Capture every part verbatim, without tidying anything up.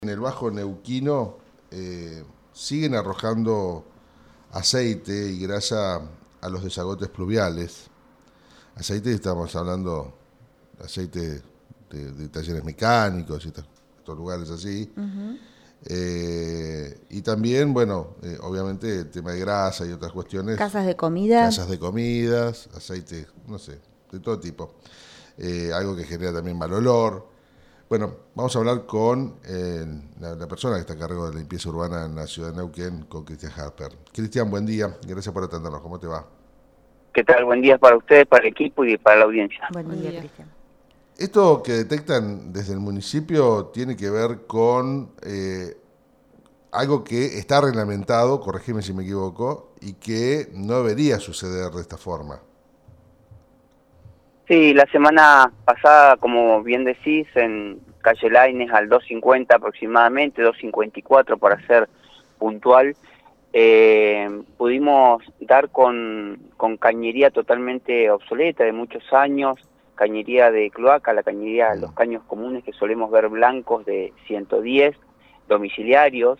En el Bajo Neuquino eh, siguen arrojando aceite y grasa a los desagotes pluviales. Aceite, estamos hablando de aceite de, de talleres mecánicos y estos, estos lugares así. Uh-huh. Eh, y también, bueno, eh, obviamente el tema de grasa y otras cuestiones. Casas de comidas. Casas de comidas, aceite, no sé, de todo tipo. Eh, algo que genera también mal olor. Bueno, vamos a hablar con eh, la, la persona que está a cargo de la limpieza urbana en la ciudad de Neuquén, con Cristian Harper. Cristian, buen día, gracias por atendernos, ¿cómo te va? ¿Qué tal? Buen día para ustedes, para el equipo y para la audiencia. Buen día, día. Cristian. Esto que detectan desde el municipio tiene que ver con eh, algo que está reglamentado, corregime si me equivoco, y que no debería suceder de esta forma. Sí, la semana pasada, como bien decís, en calle Lainez al dos cincuenta aproximadamente, dos cincuenta y cuatro para ser puntual, eh, pudimos dar con, con cañería totalmente obsoleta de muchos años, cañería de cloaca, la cañería, los caños comunes que solemos ver blancos de ciento diez, domiciliarios,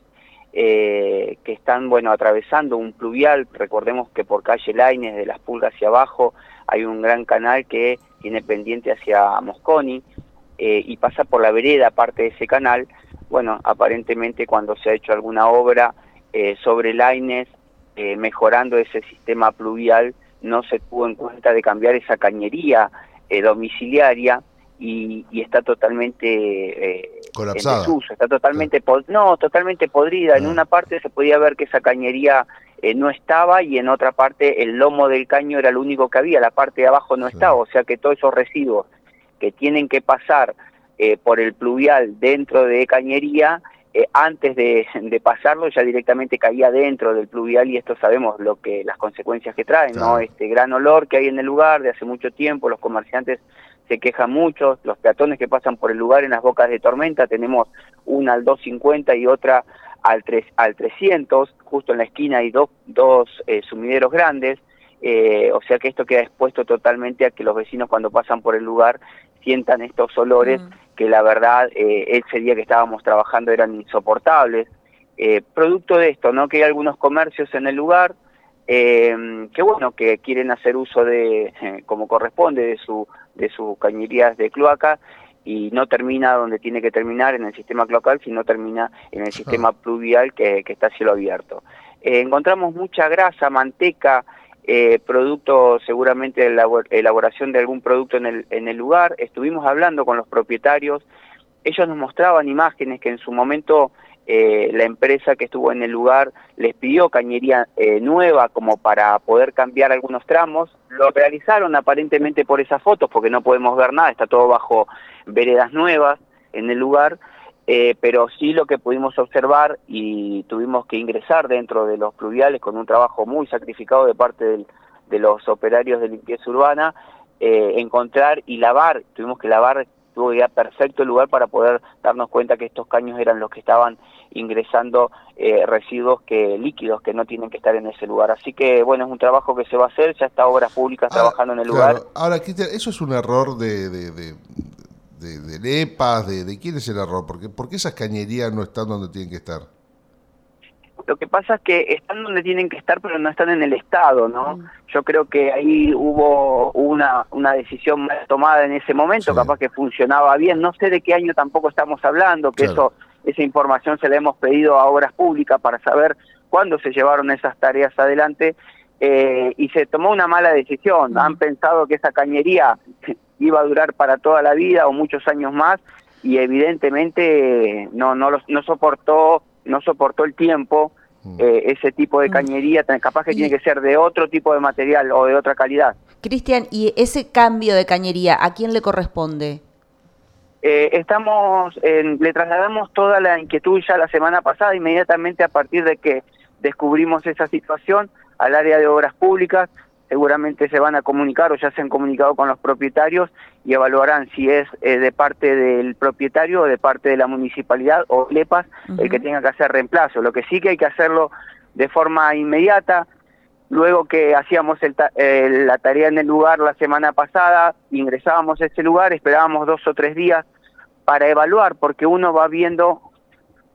eh, que están, bueno, atravesando un pluvial. Recordemos que por calle Lainez, de Las Pulgas hacia abajo, hay un gran canal que tiene pendiente hacia Mosconi eh, y pasa por la vereda, parte de ese canal. Bueno, aparentemente cuando se ha hecho alguna obra eh, sobre Lainez, eh, mejorando ese sistema pluvial, no se tuvo en cuenta de cambiar esa cañería eh, domiciliaria y, y está totalmente eh, colapsada. En desuso, está totalmente, pod no, totalmente podrida. Ah. En una parte se podía ver que esa cañería Eh, no estaba y en otra parte el lomo del caño era lo único que había, la parte de abajo no sí. estaba, o sea que todos esos residuos que tienen que pasar eh, por el pluvial dentro de cañería, eh, antes de, de pasarlo ya directamente caía dentro del pluvial y esto sabemos lo que las consecuencias que traen, claro. ¿no? Este gran olor que hay en el lugar de hace mucho tiempo, los comerciantes se quejan mucho, los peatones que pasan por el lugar en las bocas de tormenta, tenemos una al dos cincuenta y otra al, tres, al trescientos, justo en la esquina hay dos, dos eh, sumideros grandes, eh, o sea que esto queda expuesto totalmente a que los vecinos cuando pasan por el lugar sientan estos olores mm. que la verdad eh, ese día que estábamos trabajando eran insoportables. Eh, producto de esto, ¿no? Que hay algunos comercios en el lugar eh, que bueno, que quieren hacer uso de, eh, como corresponde, de su de sus cañerías de cloaca, y no termina donde tiene que terminar en el sistema cloacal, sino termina en el sistema pluvial que, que está a cielo abierto. Eh, encontramos mucha grasa, manteca, eh, producto seguramente de la elaboración de algún producto en el, en el lugar. Estuvimos hablando con los propietarios, ellos nos mostraban imágenes que en su momento eh, la empresa que estuvo en el lugar les pidió cañería eh, nueva como para poder cambiar algunos tramos. Lo realizaron aparentemente por esas fotos porque no podemos ver nada, está todo bajo veredas nuevas en el lugar, eh, pero sí lo que pudimos observar y tuvimos que ingresar dentro de los pluviales con un trabajo muy sacrificado de parte del, de los operarios de limpieza urbana, eh, encontrar y lavar, tuvimos que lavar, tuvo ya perfecto el lugar para poder darnos cuenta que estos caños eran los que estaban ingresando eh, residuos que líquidos que no tienen que estar en ese lugar. Así que bueno, es un trabajo que se va a hacer, ya está Obras Públicas ahora, trabajando en el claro. lugar. Ahora, Cristian, eso es un error de... de, de... De, de Lepas, de, de quién es el error, porque ¿por qué esas cañerías no están donde tienen que estar? Lo que pasa es que están donde tienen que estar, pero no están en el estado, ¿no? Mm. Yo creo que ahí hubo una una decisión mal tomada en ese momento, sí. Capaz que funcionaba bien, no sé de qué año tampoco estamos hablando, que claro. eso esa información se la hemos pedido a Obras Públicas para saber cuándo se llevaron esas tareas adelante, eh, y se tomó una mala decisión, mm. Han pensado que esa cañería iba a durar para toda la vida o muchos años más y evidentemente no no los, no soportó no soportó el tiempo mm. eh, ese tipo de cañería, capaz que y... tiene que ser de otro tipo de material o de otra calidad. Cristian, ¿y ese cambio de cañería a quién le corresponde? Eh, estamos en, le trasladamos toda la inquietud ya la semana pasada, inmediatamente a partir de que descubrimos esa situación, al área de Obras Públicas. Seguramente se van a comunicar o ya se han comunicado con los propietarios y evaluarán si es eh, de parte del propietario o de parte de la municipalidad o Lepas uh-huh. el que tenga que hacer reemplazo. Lo que sí que hay que hacerlo de forma inmediata. Luego que hacíamos el ta eh, la tarea en el lugar la semana pasada, ingresábamos a ese lugar, esperábamos dos o tres días para evaluar, porque uno va viendo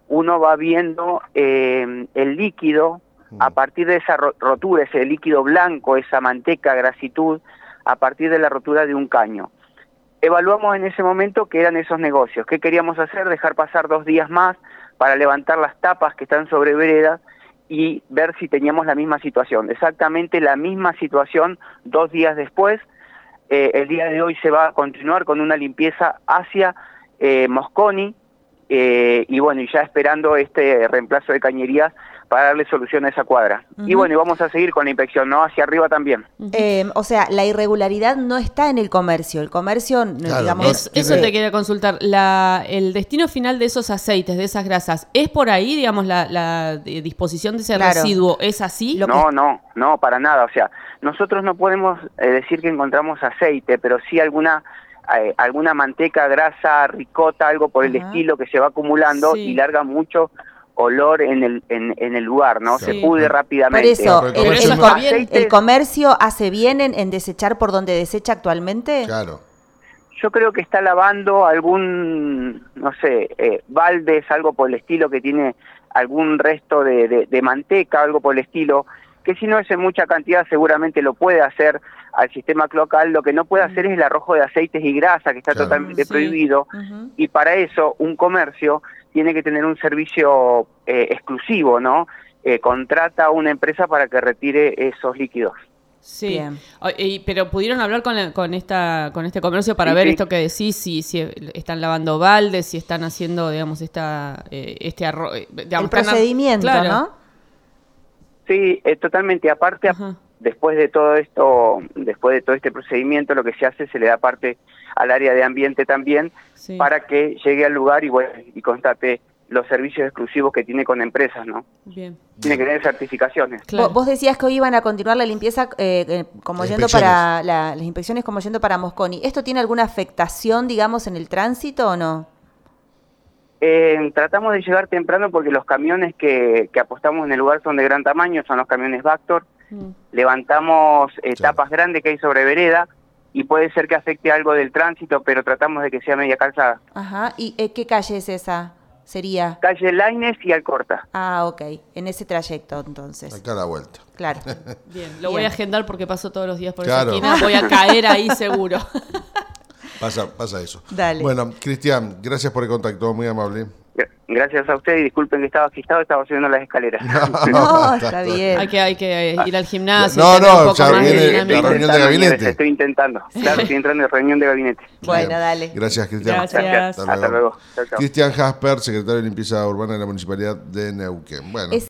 uno va viendo eh, el líquido a partir de esa rotura, ese líquido blanco, esa manteca, grasitud, a partir de la rotura de un caño. Evaluamos en ese momento qué eran esos negocios, qué queríamos hacer, dejar pasar dos días más para levantar las tapas que están sobre vereda y ver si teníamos la misma situación. Exactamente la misma situación dos días después. Eh, el día de hoy se va a continuar con una limpieza hacia eh, Mosconi, eh, y bueno, y ya esperando este reemplazo de cañerías para darle solución a esa cuadra. Uh-huh. Y bueno, y vamos a seguir con la inspección, ¿no? Hacia arriba también. Uh-huh. Eh, o sea, la irregularidad no está en el comercio. El comercio, claro, digamos... No, es, eso te quería consultar. La, el destino final de esos aceites, de esas grasas, ¿es por ahí, digamos, la, la disposición de ese claro. residuo? ¿Es así? No, no, no, para nada. O sea, nosotros no podemos eh, decir que encontramos aceite, pero sí alguna... Eh, alguna manteca, grasa, ricota, algo por el uh-huh. estilo que se va acumulando sí. y larga mucho olor en el en, en el lugar, ¿no? Sí. Se pudre rápidamente. Por eso, no, el, el, el, co ¿el comercio hace bien en, en desechar por donde desecha actualmente? Claro. Yo creo que está lavando algún, no sé, eh, baldes, algo por el estilo que tiene algún resto de, de, de manteca, algo por el estilo, que si no es en mucha cantidad seguramente lo puede hacer al sistema cloacal. Lo que no puede hacer es el arrojo de aceites y grasa, que está claro. totalmente sí. prohibido, uh-huh. y para eso un comercio tiene que tener un servicio eh, exclusivo, ¿no? Eh, contrata a una empresa para que retire esos líquidos. Sí, Bien. Y, pero pudieron hablar con, la, con esta con este comercio para sí, ver sí. esto que decís, si, si están lavando baldes, si están haciendo, digamos, esta eh, este arroz, el procedimiento, claro. ¿no? Sí, eh, totalmente. Aparte, uh-huh. después de todo esto, después de todo este procedimiento, lo que se hace, se le da parte al área de ambiente también, sí. para que llegue al lugar y, bueno, y constate los servicios exclusivos que tiene con empresas, ¿no? Bien. Tiene que tener certificaciones. Claro. Vos decías que hoy iban a continuar la limpieza eh, eh, como las yendo para la, las inspecciones como yendo para Mosconi. ¿Esto tiene alguna afectación, digamos, en el tránsito o no? Eh, tratamos de llegar temprano porque los camiones que, que apostamos en el lugar son de gran tamaño, son los camiones Vactor. Mm. Levantamos eh, sí. tapas grandes que hay sobre vereda y puede ser que afecte algo del tránsito, pero tratamos de que sea media calzada. Ajá. ¿Y eh, qué calle es esa? Sería calle Lainez y Alcorta. Ah, ok. En ese trayecto, entonces. Acá a la vuelta. Claro. Bien, lo Bien. voy a agendar porque paso todos los días por claro. esa esquina. Voy a caer ahí seguro. Pasa, pasa eso. Dale. Bueno, Cristian, gracias por el contacto, muy amable. Gracias a usted y disculpen que estaba agitado, estaba subiendo las escaleras. No, no está bien. Hay que, hay que ir al gimnasio. No, no, un poco ya más viene la reunión de gabinete. Estoy intentando. Claro, estoy entrando en reunión de gabinete. Bueno, bien. Dale. Gracias, Cristian. Gracias. Gracias. Hasta luego. Cristian Jasper, secretario de Limpieza Urbana de la Municipalidad de Neuquén. Bueno. Es